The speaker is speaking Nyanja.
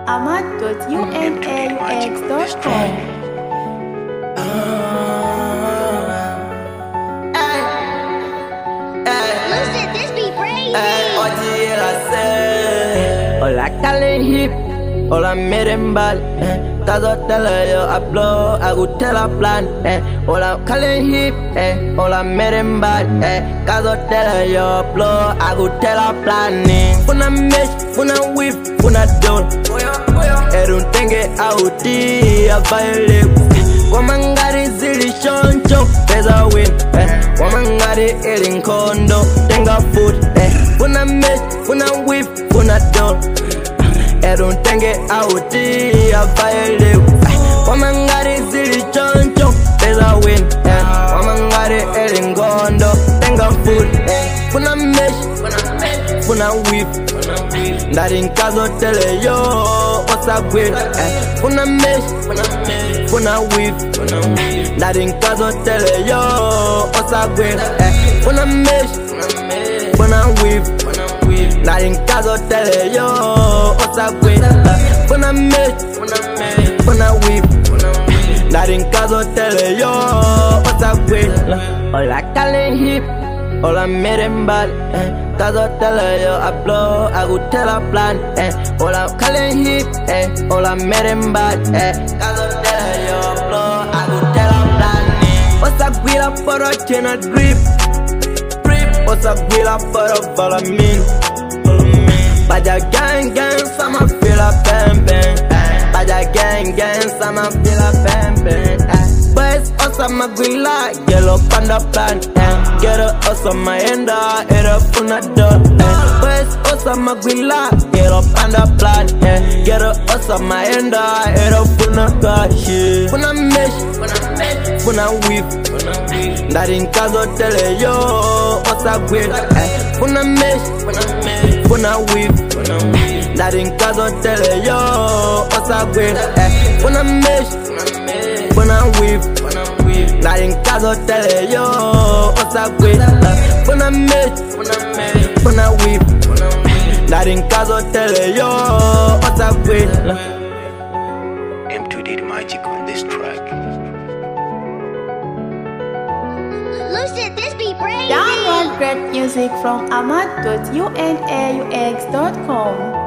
ahmad.unaux.com. Listen, this be crazy. Hola Kalen hip, hola merembal, tazo tele yo upload, agutela plan, hola Kalen hip, hola merembal, tazo tele yo upload, agutela planning. Funa mesh, funa whip, funa don, eruntenge auti availe. Wamangari zili shoncho, pesa win, wamangari elinkondo, tenga food, funa mesh, funa whip, funa don. Eruntenge auti availe. Wamangari zili choncho, pesa win, wamangari elinkondo, tenga food, funa mesh, funa whip. Ndari nkazo tele yo, osa gwin, funa mesh, funa whip. Ndari nkazo tele yo, osa gwin, funa mesh, funa whip. Ndari nkazo tele yo, osa gwin, funa mesh, funa whip. Ndari nkazo tele yo, osa gwin. Hola Kalen hip, hola merembal, tazo tele yo upload, agutela plan, hola Kalen hip, hola merembal, tazo tele yo upload, agutela plan. Osa gwila poro chena drip, osa gwila poro valamin. Baja gang gang sama fila pempen, baja gang gang sama fila pempen. Boys osa magwila yellow panda plan, ghetto osa maenda era funa do. Boys osa magwila yellow panda plan, ghetto osa maenda era funa kashi. Funa mesh, funa whip. Ndari nkazo tele yo osa gwil, funa mesh, funa whip. Ndari nkazo tele yo osa gwil, funa mesh, funa whip. Ndari nkazo tele yo osa gwil, funa mesh, funa whip. Ndari nkazo tele yo osa gwil. M2 did magic on this track. Listen, this be crazy. Download great music from ahmad.unaux.com.